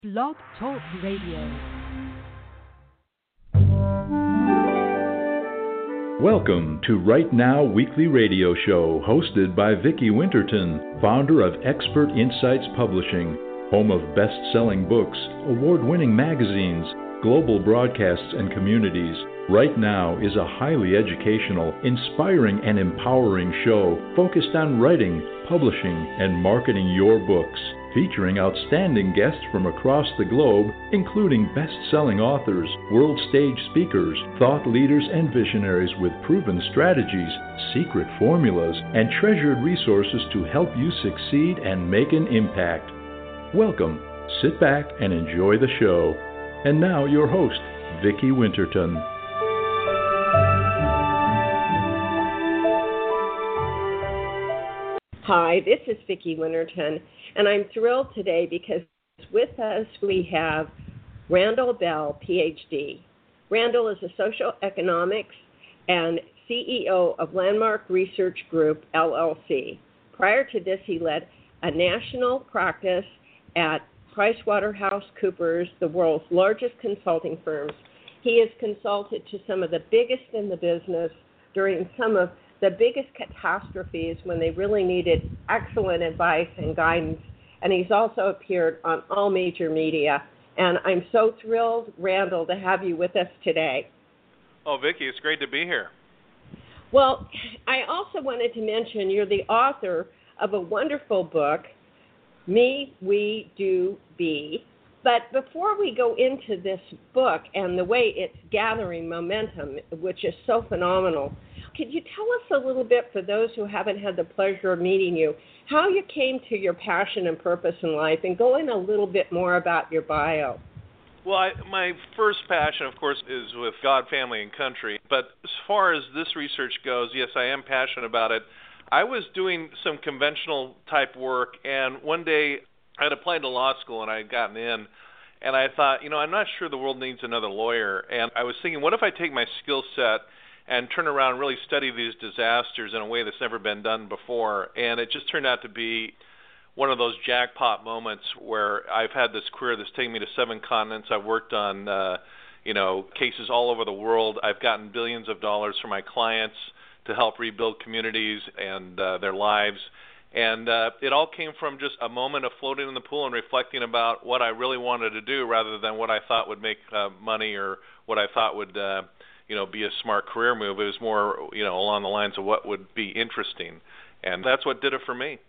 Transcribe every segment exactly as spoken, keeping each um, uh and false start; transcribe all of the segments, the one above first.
Blog Talk Radio. Welcome to Right Now Weekly Radio Show, hosted by Vicki Winterton, founder of Expert Insights Publishing, home of best-selling books, award-winning magazines, global broadcasts, and communities. Right Now is a highly educational, inspiring, and empowering show focused on writing, publishing, and marketing your books, featuring outstanding guests from across the globe, including best-selling authors, world stage speakers, thought leaders, and visionaries with proven strategies, secret formulas, and treasured resources to help you succeed and make an impact. Welcome, sit back, and enjoy the show. And now your host, Vicki Winterton. Hi, this is Vicki Winterton, and I'm thrilled today because with us we have Randall Bell, P H D. Randall is a social economics and C E O of Landmark Research Group, L L C. Prior to this, he led a national practice at PricewaterhouseCoopers, the world's largest consulting firms. He has consulted to some of the biggest in the business during some of the biggest catastrophes when they really needed excellent advice and guidance. And he's also appeared on all major media. And I'm so thrilled, Randall, to have you with us today. Oh, Vicki, it's great to be here. Well, I also wanted to mention you're the author of a wonderful book, Me, We, Do, Be. But before we go into this book and the way it's gathering momentum, which is so phenomenal, could you tell us a little bit, for those who haven't had the pleasure of meeting you, how you came to your passion and purpose in life, and go in a little bit more about your bio? Well, I, my first passion, of course, is with God, family, and country. But as far as this research goes, yes, I am passionate about it. I was doing some conventional type work, and one day I had applied to law school, and I had gotten in, and I thought, you know, I'm not sure the world needs another lawyer. And I was thinking, what if I take my skill set and turn around and really study these disasters in a way that's never been done before? And it just turned out to be one of those jackpot moments where I've had this career that's taken me to seven continents. I've worked on, uh, you know, cases all over the world. I've gotten billions of dollars from my clients to help rebuild communities and uh, their lives. And uh, it all came from just a moment of floating in the pool and reflecting about what I really wanted to do rather than what I thought would make uh, money or what I thought would uh, you know, be a smart career move. It was more, you know, along the lines of what would be interesting. And that's what did it for me.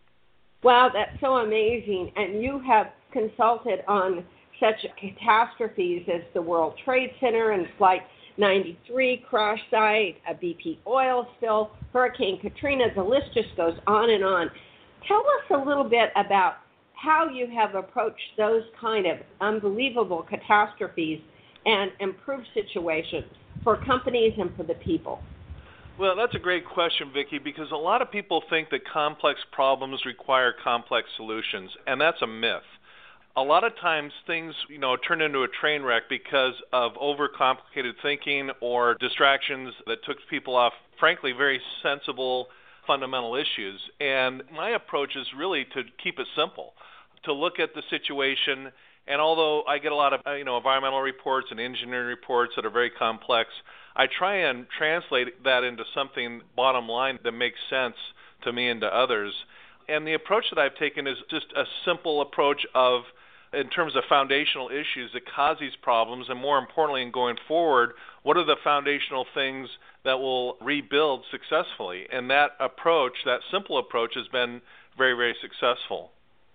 Wow, that's so amazing. And you have consulted on such catastrophes as the World Trade Center and Flight ninety-three crash site, a B P oil spill, Hurricane Katrina. The list just goes on and on. Tell us a little bit about how you have approached those kind of unbelievable catastrophes and improved situations for companies and for the people. Well, that's a great question, Vicki, because a lot of people think that complex problems require complex solutions, and that's a myth. A lot of times things, you know, turn into a train wreck because of overcomplicated thinking or distractions that took people off, frankly, very sensible fundamental issues. And my approach is really to keep it simple, to look at the situation. And although I get a lot of, you know, environmental reports and engineering reports that are very complex, I try and translate that into something bottom line that makes sense to me and to others. And the approach that I've taken is just a simple approach of, in terms of foundational issues that cause these problems, and more importantly, in going forward, what are the foundational things that will rebuild successfully? And that approach, that simple approach, has been very, very successful.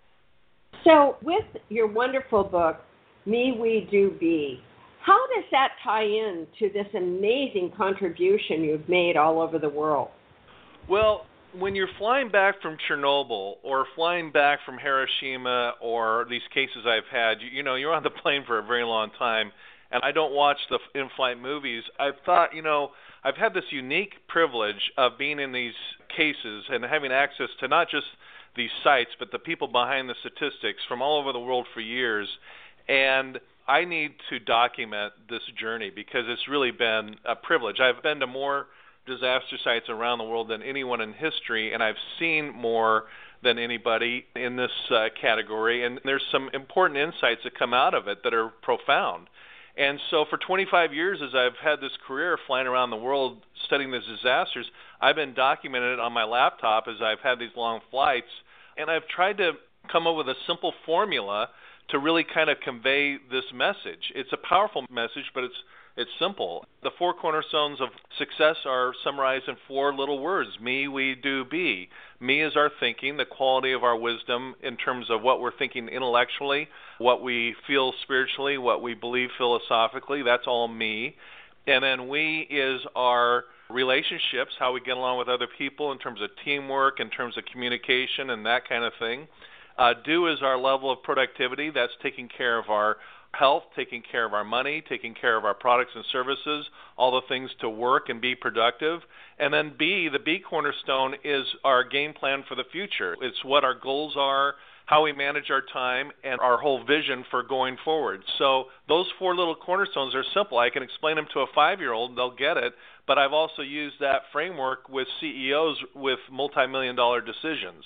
So with your wonderful book, Me, We, Do, Be, how does that tie in to this amazing contribution you've made all over the world? Well, when you're flying back from Chernobyl or flying back from Hiroshima or these cases I've had, you, you know, you're on the plane for a very long time, and I don't watch the in-flight movies. I've thought, you know, I've had this unique privilege of being in these cases and having access to not just these sites, but the people behind the statistics from all over the world for years. And I need to document this journey because it's really been a privilege. I've been to more disaster sites around the world than anyone in history, and I've seen more than anybody in this uh, category, and there's some important insights that come out of it that are profound. And so for twenty-five years, as I've had this career flying around the world studying these disasters, I've been documenting it on my laptop as I've had these long flights, and I've tried to come up with a simple formula to really kind of convey this message. It's a powerful message, but it's it's simple. The four cornerstones of success are summarized in four little words: me, we, do, be. Me is our thinking, the quality of our wisdom in terms of what we're thinking intellectually, what we feel spiritually, what we believe philosophically. That's all me. And then we is our relationships, how we get along with other people in terms of teamwork, in terms of communication, and that kind of thing. Uh, do is our level of productivity. That's taking care of our health, taking care of our money, taking care of our products and services, all the things to work and be productive. And then B, the B cornerstone, is our game plan for the future. It's what our goals are, how we manage our time, and our whole vision for going forward. So those four little cornerstones are simple. I can explain them to a five-year-old, they'll get it, but I've also used that framework with C E Os with multi-million dollar decisions.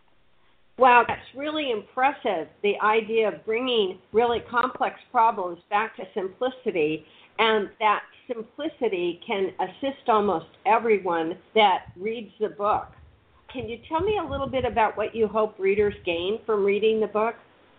Wow, that's really impressive, the idea of bringing really complex problems back to simplicity, and that simplicity can assist almost everyone that reads the book. Can you tell me a little bit about what you hope readers gain from reading the book?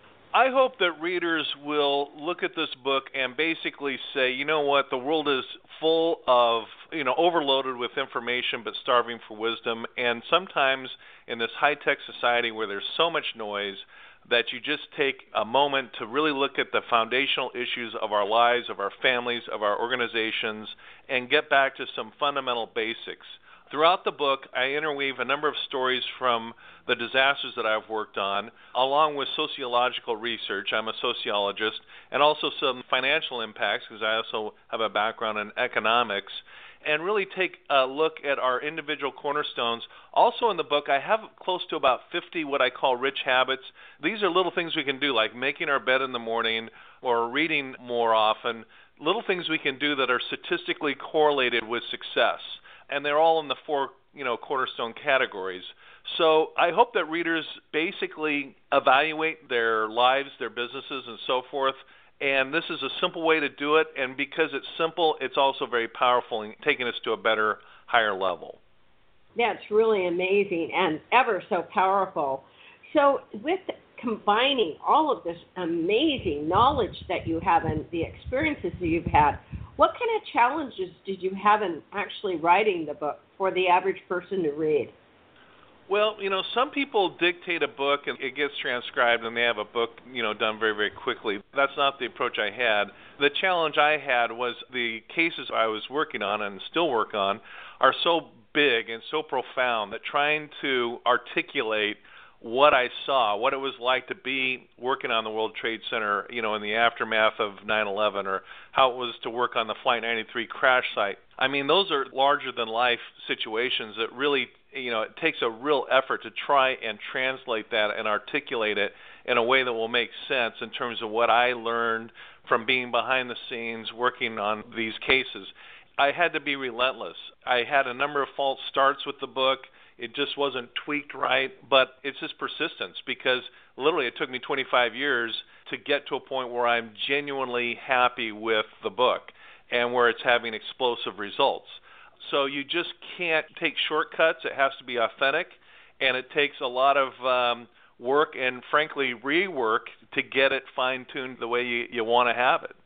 I hope that readers will look at this book and basically say, you know what, the world is full of, you know, overloaded with information but starving for wisdom. And sometimes in this high-tech society where there's so much noise, that you just take a moment to really look at the foundational issues of our lives, of our families, of our organizations, and get back to some fundamental basics. Throughout the book, I interweave a number of stories from the disasters that I've worked on, along with sociological research. I'm a sociologist, and also some financial impacts, because I also have a background in economics, and really take a look at our individual cornerstones. Also in the book, I have close to about fifty what I call rich habits. These are little things we can do, like making our bed in the morning or reading more often, little things we can do that are statistically correlated with success. And they're all in the four, you know, cornerstone categories. So I hope that readers basically evaluate their lives, their businesses, and so forth. And this is a simple way to do it. And because it's simple, it's also very powerful in taking us to a better, higher level. That's really amazing and ever so powerful. So with combining all of this amazing knowledge that you have and the experiences that you've had, what kind of challenges did you have in actually writing the book for the average person to read? Well, you know, some people dictate a book and it gets transcribed and they have a book, you know, done very, very quickly. That's not the approach I had. The challenge I had was the cases I was working on and still work on are so big and so profound that trying to articulate what I saw, what it was like to be working on the World Trade Center, you know, in the aftermath of nine eleven, or how it was to work on the Flight ninety-three crash site. I mean, those are larger-than-life situations that really, you know, it takes a real effort to try and translate that and articulate it in a way that will make sense in terms of what I learned from being behind the scenes working on these cases. I had to be relentless. I had a number of false starts with the book. It just wasn't tweaked right, but it's just persistence, because literally it took me twenty-five years to get to a point where I'm genuinely happy with the book and where it's having explosive results. So you just can't take shortcuts. It has to be authentic, and it takes a lot of um, work and, frankly, rework to get it fine-tuned the way you, you want to have it.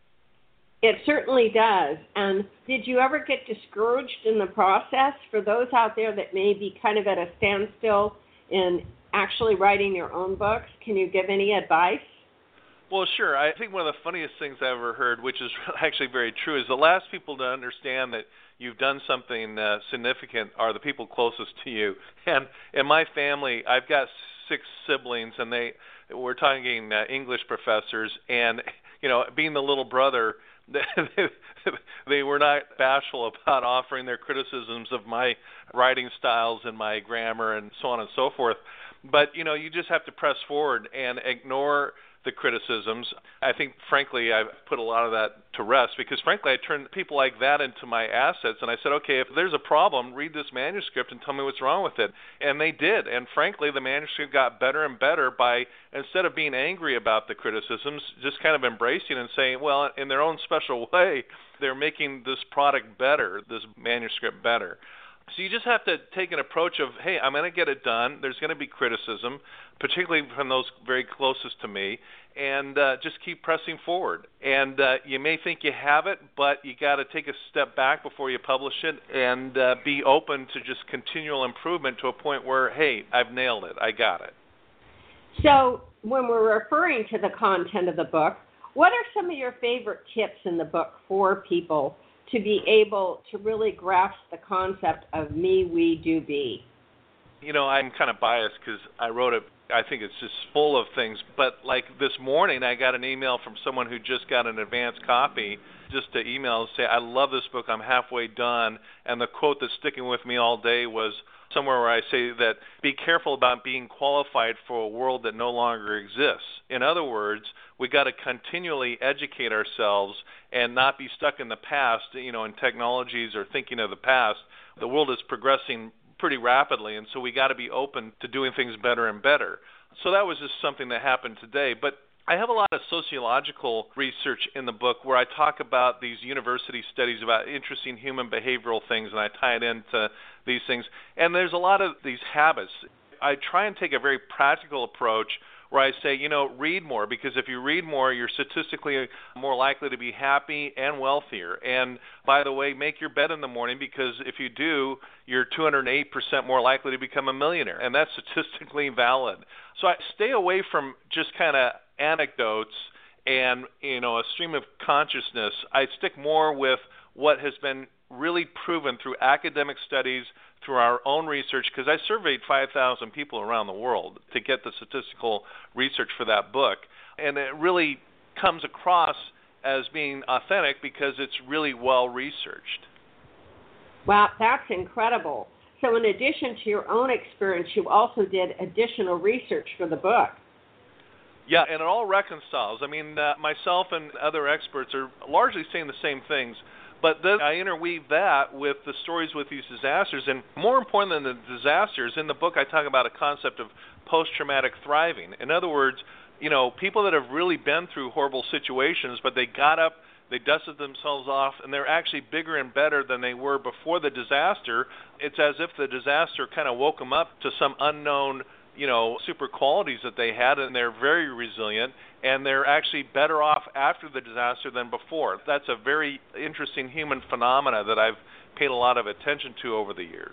It certainly does. And did you ever get discouraged in the process? For those out there that may be kind of at a standstill in actually writing their own books, can you give any advice? Well, sure. I think one of the funniest things I ever heard, which is actually very true, is the last people to understand that you've done something uh, significant are the people closest to you. And in my family, I've got six siblings, and they we're talking uh, English professors, and you know, being the little brother, they were not bashful about offering their criticisms of my writing styles and my grammar and so on and so forth. But, you know, you just have to press forward and ignore the criticisms. I think, frankly, I've put a lot of that to rest because, frankly, I turned people like that into my assets. And I said, okay, if there's a problem, read this manuscript and tell me what's wrong with it. And they did. And, frankly, the manuscript got better and better by, instead of being angry about the criticisms, just kind of embracing and saying, well, in their own special way, they're making this product better, this manuscript better. So you just have to take an approach of, hey, I'm going to get it done. There's going to be criticism, particularly from those very closest to me, and uh, just keep pressing forward. And uh, you may think you have it, but you got to take a step back before you publish it and uh, be open to just continual improvement to a point where, hey, I've nailed it. I got it. So when we're referring to the content of the book, what are some of your favorite tips in the book for people to be able to really grasp the concept of me, we, do, be? You know, I'm kind of biased because I wrote it. I think it's just full of things. But like this morning, I got an email from someone who just got an advanced copy just to email and say, I love this book. I'm halfway done. And the quote that's sticking with me all day was somewhere where I say that be careful about being qualified for a world that no longer exists. In other words, we got to continually educate ourselves and not be stuck in the past, you know, in technologies or thinking of the past. The world is progressing pretty rapidly, and so we got to be open to doing things better and better. So that was just something that happened today. But I have a lot of sociological research in the book where I talk about these university studies about interesting human behavioral things, and I tie it into these things. And there's a lot of these habits. I try and take a very practical approach where I say, you know, read more, because if you read more, you're statistically more likely to be happy and wealthier. And by the way, make your bed in the morning, because if you do, you're two hundred eight percent more likely to become a millionaire. And that's statistically valid. So I stay away from just kind of anecdotes and, you know, a stream of consciousness. I stick more with what has been really proven through academic studies, through our own research, because I surveyed five thousand people around the world to get the statistical research for that book. And it really comes across as being authentic because it's really well researched. Wow, that's incredible. So in addition to your own experience, you also did additional research for the book. Yeah, and it all reconciles. I mean, uh, myself and other experts are largely saying the same things, but then I interweave that with the stories with these disasters. And more important than the disasters, in the book I talk about a concept of post-traumatic thriving. In other words, you know, people that have really been through horrible situations, but they got up, they dusted themselves off, and they're actually bigger and better than they were before the disaster. It's as if the disaster kind of woke them up to some unknown, you know, super qualities that they had, and they're very resilient, and they're actually better off after the disaster than before. That's a very interesting human phenomena that I've paid a lot of attention to over the years.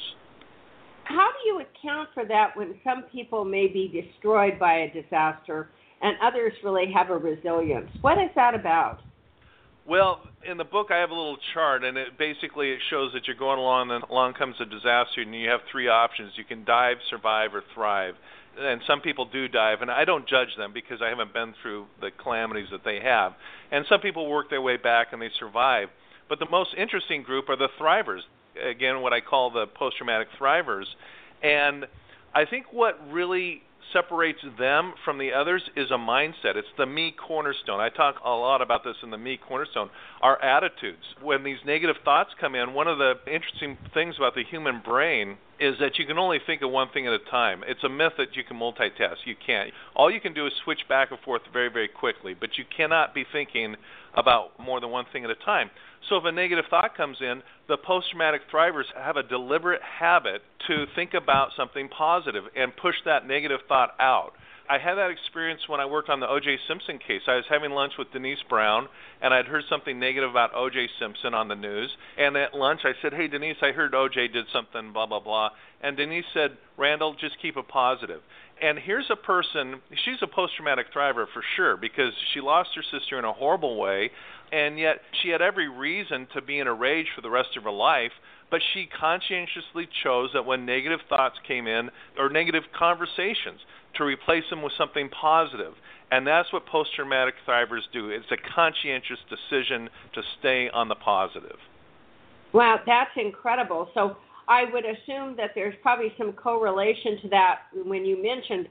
How do you account for that when some people may be destroyed by a disaster and others really have a resilience? What is that about? Well, in the book I have a little chart, and it basically it shows that you're going along, and along comes a disaster, and you have three options. You can dive, survive, or thrive. And some people do dive, and I don't judge them because I haven't been through the calamities that they have. And some people work their way back and they survive. But the most interesting group are the thrivers, again, what I call the post-traumatic thrivers. And I think what really separates them from the others is a mindset. It's the me cornerstone. I talk a lot about this in the me cornerstone. Our attitudes. When these negative thoughts come in, one of the interesting things about the human brain is that you can only think of one thing at a time. It's a myth that you can multitask. You can't. All you can do is switch back and forth very, very quickly, but you cannot be thinking about more than one thing at a time. So if a negative thought comes in, the post-traumatic thrivers have a deliberate habit to think about something positive and push that negative thought out. I had that experience when I worked on the O J Simpson case. I was having lunch with Denise Brown, and I'd heard something negative about O J Simpson on the news. And at lunch, I said, hey, Denise, I heard O J did something, blah, blah, blah. And Denise said, Randall, just keep it positive. And here's a person, she's a post-traumatic thriver for sure, because she lost her sister in a horrible way, and yet she had every reason to be in a rage for the rest of her life, but she conscientiously chose that when negative thoughts came in, or negative conversations, to replace them with something positive. And that's what post-traumatic thrivers do. It's a conscientious decision to stay on the positive. Wow, that's incredible. So I would assume that there's probably some correlation to that when you mentioned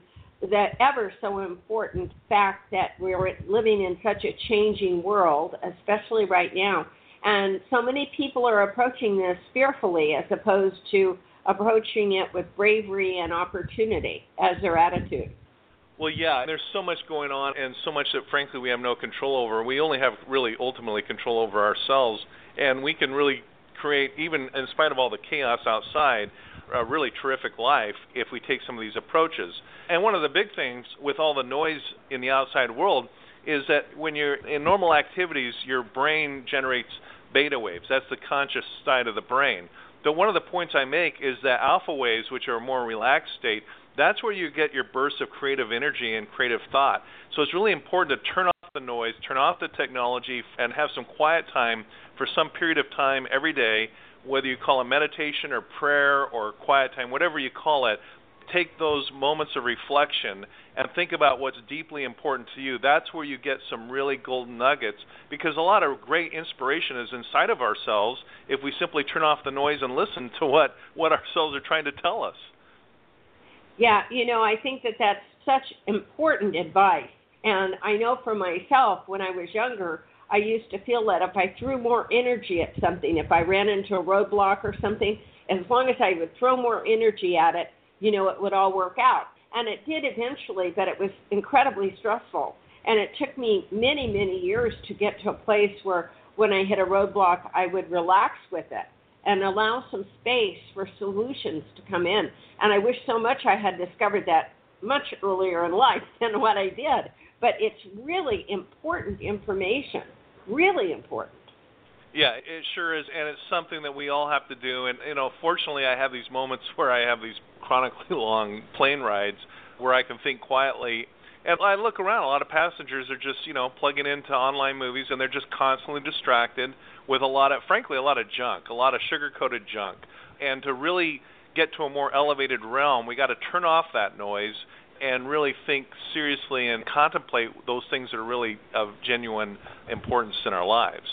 the ever so important fact that we're living in such a changing world, especially right now. And so many people are approaching this fearfully as opposed to approaching it with bravery and opportunity as their attitude. Well, yeah, there's so much going on and so much that, frankly, we have no control over. We only have really ultimately control over ourselves, and we can really create, even in spite of all the chaos outside, a really terrific life if we take some of these approaches. And one of the big things with all the noise in the outside world is that when you're in normal activities, your brain generates beta waves. That's the conscious side of the brain. But one of the points I make is that alpha waves, which are a more relaxed state, that's where you get your bursts of creative energy and creative thought. So it's really important to turn off the noise, turn off the technology, and have some quiet time for some period of time every day, whether you call it meditation or prayer or quiet time, whatever you call it. Take those moments of reflection and think about what's deeply important to you. That's where you get some really golden nuggets, because a lot of great inspiration is inside of ourselves if we simply turn off the noise and listen to what, what ourselves are trying to tell us. Yeah, you know, I think that that's such important advice. And I know for myself, when I was younger, I used to feel that if I threw more energy at something, if I ran into a roadblock or something, as long as I would throw more energy at it, you know, it would all work out. And it did eventually, but it was incredibly stressful. And it took me many, many years to get to a place where when I hit a roadblock, I would relax with it and allow some space for solutions to come in. And I wish so much I had discovered that much earlier in life than what I did. But it's really important information, really important. Yeah, it sure is, and it's something that we all have to do. And, you know, fortunately, I have these moments where I have these chronically long plane rides where I can think quietly. And I look around, a lot of passengers are just, you know, plugging into online movies, and they're just constantly distracted with a lot of, frankly, a lot of junk, a lot of sugar-coated junk. And to really get to a more elevated realm, we got to turn off that noise and really think seriously and contemplate those things that are really of genuine importance in our lives.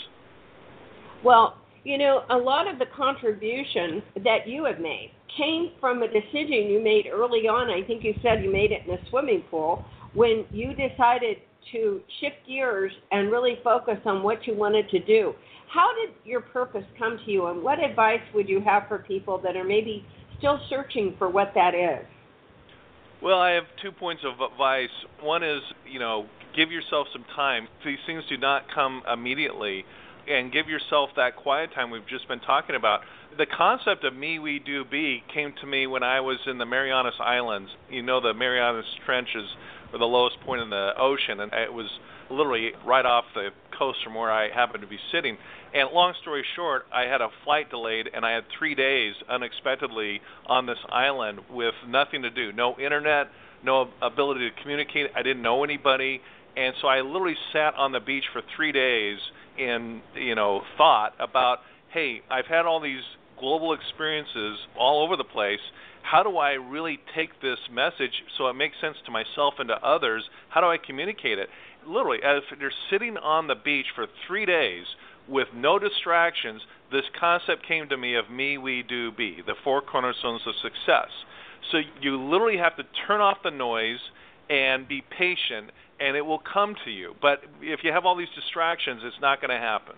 Well, you know, a lot of the contribution that you have made came from a decision you made early on. I think you said you made it in a swimming pool when you decided to shift gears and really focus on what you wanted to do. How did your purpose come to you, and what advice would you have for people that are maybe still searching for what that is? Well, I have two points of advice. One is, you know, give yourself some time. These things do not come immediately, and give yourself that quiet time we've just been talking about. The concept of me, we, do, be came to me when I was in the Marianas Islands. You know, the Marianas Trenches are the lowest point in the ocean, and it was literally right off the coast from where I happened to be sitting. And long story short, I had a flight delayed, and I had three days unexpectedly on this island with nothing to do, no internet, no ability to communicate. I didn't know anybody, and so I literally sat on the beach for three days in, you know, thought about, hey, I've had all these global experiences all over the place. How do I really take this message so it makes sense to myself and to others? How do I communicate it? Literally, as you're sitting on the beach for three days with no distractions, this concept came to me of me, we, do, be, the four cornerstones of success. So you literally have to turn off the noise and be patient, and it will come to you. But if you have all these distractions, it's not going to happen.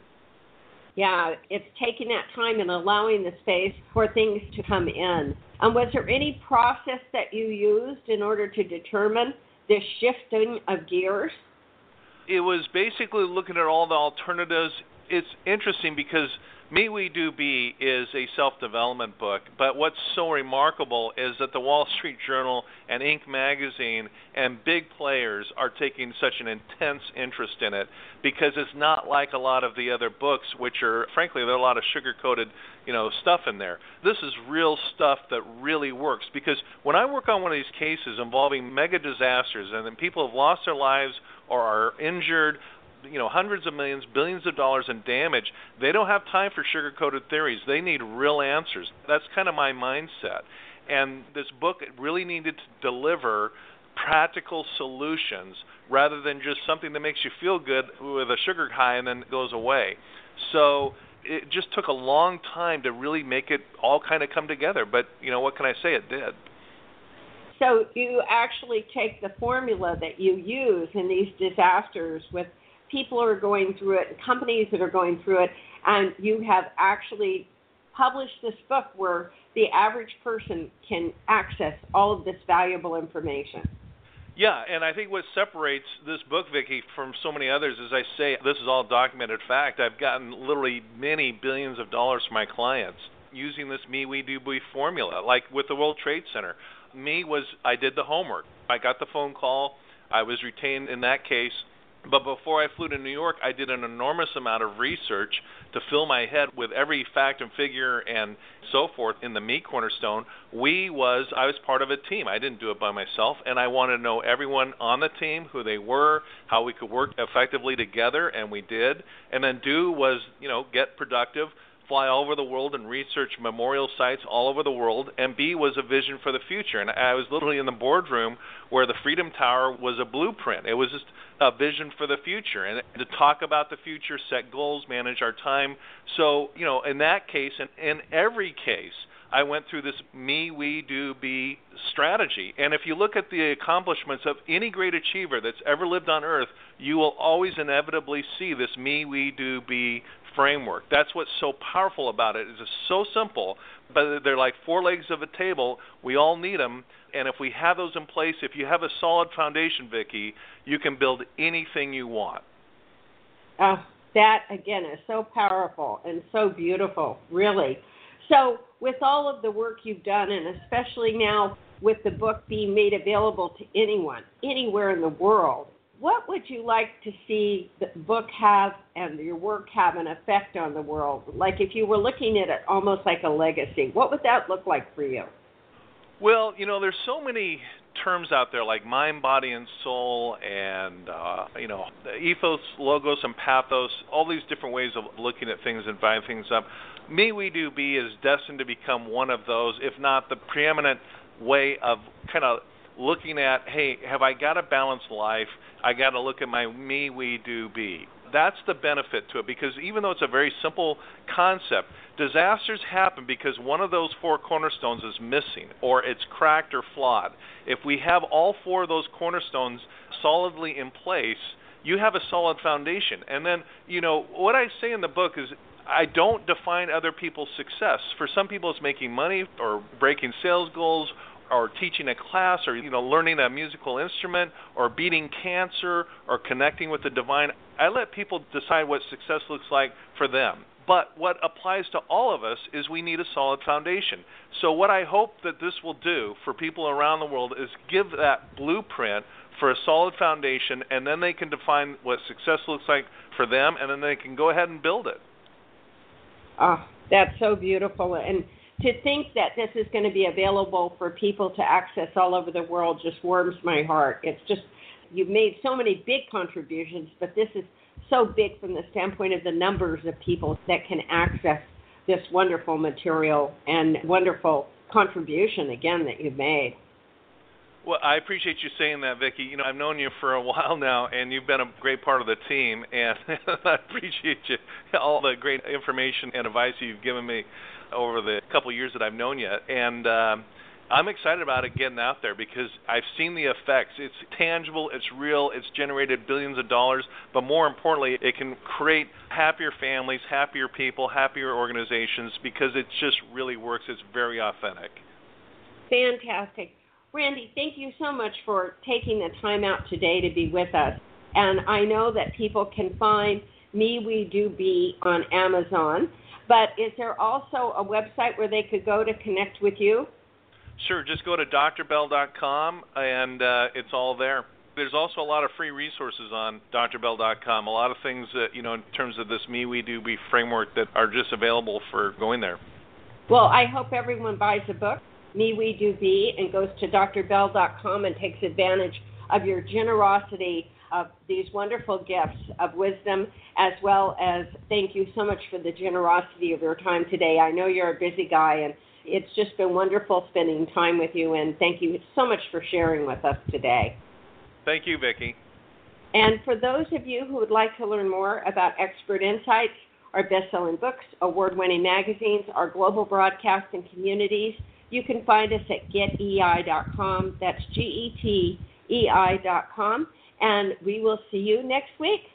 Yeah, it's taking that time and allowing the space for things to come in. Um, was there any process that you used in order to determine this shifting of gears? It was basically looking at all the alternatives. It's interesting because Me, We, Do, Be is a self-development book, but what's so remarkable is that the Wall Street Journal and Inc magazine and big players are taking such an intense interest in it because it's not like a lot of the other books, which are, frankly, there are a lot of sugar-coated, you know, stuff in there. This is real stuff that really works, because when I work on one of these cases involving mega disasters and then people have lost their lives or are injured, you know, hundreds of millions, billions of dollars in damage, they don't have time for sugar-coated theories. They need real answers. That's kind of my mindset. And this book really needed to deliver practical solutions rather than just something that makes you feel good with a sugar high and then goes away. So it just took a long time to really make it all kind of come together. But, you know, what can I say? It did. So you actually take the formula that you use in these disasters with people who are going through it, companies that are going through it, and you have actually published this book where the average person can access all of this valuable information. Yeah, and I think what separates this book, Vicki, from so many others, as I say, this is all documented fact. I've gotten literally many billions of dollars from my clients using this me, we, do, we formula, like with the World Trade Center. Me was, I did the homework. I got the phone call. I was retained in that case. But before I flew to New York, I did an enormous amount of research to fill my head with every fact and figure and so forth in the Me Cornerstone. We was, I was part of a team. I didn't do it by myself, and I wanted to know everyone on the team, who they were, how we could work effectively together, and we did. And then do was, you know, get productive, fly all over the world and research memorial sites all over the world, and B was a vision for the future. And I was literally in the boardroom where the Freedom Tower was a blueprint. It was just a vision for the future, and to talk about the future, set goals, manage our time. So, you know, in that case, and in every case, I went through this me, we, do, be strategy. And if you look at the accomplishments of any great achiever that's ever lived on Earth, you will always inevitably see this me, we, do, be framework. That's what's so powerful about it. It's so simple, but they're like four legs of a table. We all need them, and if we have those in place, if you have a solid foundation, Vicki, you can build anything you want. Oh, that, again, is so powerful and so beautiful, really. So with all of the work you've done, and especially now with the book being made available to anyone, anywhere in the world, what would you like to see the book have and your work have an effect on the world? Like if you were looking at it almost like a legacy, what would that look like for you? Well, you know, there's so many terms out there like mind, body, and soul, and, uh, you know, ethos, logos, and pathos, all these different ways of looking at things and dividing things up. Me, we, do, be is destined to become one of those, if not the preeminent way of kind of looking at, hey, have I got a balanced life? I got to look at my me, we, do, be. That's the benefit to it, because even though it's a very simple concept, disasters happen because one of those four cornerstones is missing, or it's cracked or flawed. If we have all four of those cornerstones solidly in place, you have a solid foundation. And then, you know, what I say in the book is I don't define other people's success. For some people, it's making money or breaking sales goals, or teaching a class, or, you know, learning a musical instrument, or beating cancer, or connecting with the divine. I let people decide what success looks like for them. But what applies to all of us is we need a solid foundation. So what I hope that this will do for people around the world is give that blueprint for a solid foundation, and then they can define what success looks like for them, and then they can go ahead and build it. Oh, that's so beautiful. And to think that this is going to be available for people to access all over the world just warms my heart. It's just, you've made so many big contributions, but this is so big from the standpoint of the numbers of people that can access this wonderful material and wonderful contribution, again, that you've made. Well, I appreciate you saying that, Vicki. You know, I've known you for a while now, and you've been a great part of the team, and I appreciate you, all the great information and advice you've given me over the couple of years that I've known you. And um, I'm excited about it getting out there because I've seen the effects. It's tangible, it's real, it's generated billions of dollars, but more importantly, it can create happier families, happier people, happier organizations, because it just really works. It's very authentic. Fantastic. Randy, thank you so much for taking the time out today to be with us. And I know that people can find Me, We, Do, Be on Amazon, but is there also a website where they could go to connect with you? Sure, just go to D R bell dot com, and uh, it's all there. There's also a lot of free resources on D R bell dot com, a lot of things that, you know, in terms of this Me, We, Do, Be framework that are just available for going there. Well, I hope everyone buys the book, Me, We, Do, Be, and goes to D R bell dot com and takes advantage of your generosity of these wonderful gifts of wisdom, as well as thank you so much for the generosity of your time today. I know you're a busy guy, and it's just been wonderful spending time with you, and thank you so much for sharing with us today. Thank you, Vicki. And for those of you who would like to learn more about Expert Insights, our best-selling books, award-winning magazines, our global broadcast and communities, You can find us at get e i dot com. That's G E T E I dot com. And we will see you next week.